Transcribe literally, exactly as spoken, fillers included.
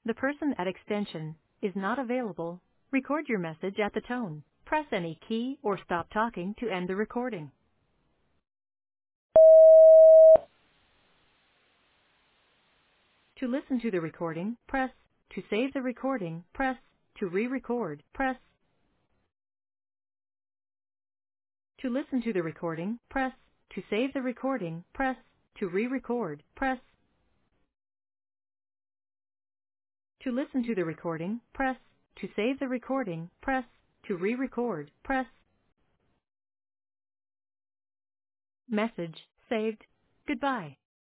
The person at extension is not available. Record your message at the tone. Press any key or stop talking to end the recording. To listen to the recording, press. To save the recording, press. To re-record, press. To listen to the recording, press. To save the recording, press. To re-record, press. To listen to the recording, press. To save the recording, press. To re-record, press. Message saved. Goodbye.